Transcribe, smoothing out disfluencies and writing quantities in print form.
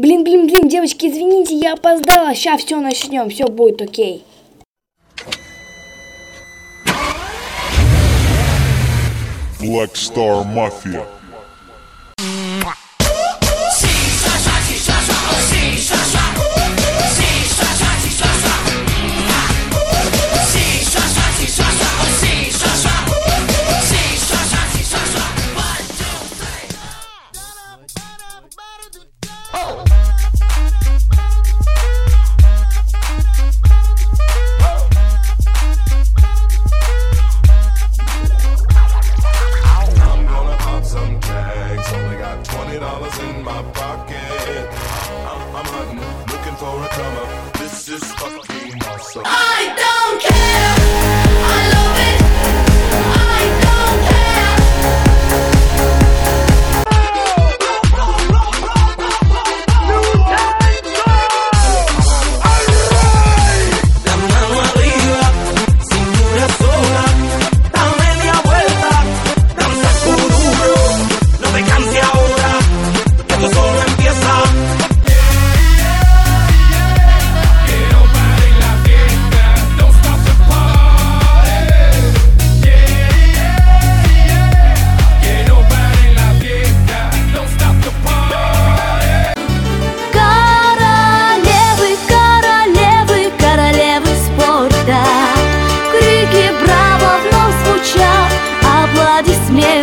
Блин, девочки, извините, я опоздала. Сейчас все начнем, все будет окей. Black Star Mafia. $20 in my pocket. I'm hunting, looking for a come up. This is fucking awesome. I don't care. I love it. I don't care. La mano arriba, cintura sola, da media vuelta, danza cururo, no te canses ahora, que esto solo empieza. Que no pare la fiesta, don't stop the party. Que no pare la fiesta, don't stop the party. Королевы спорта, крики браво вновь звучат, аплодисменты.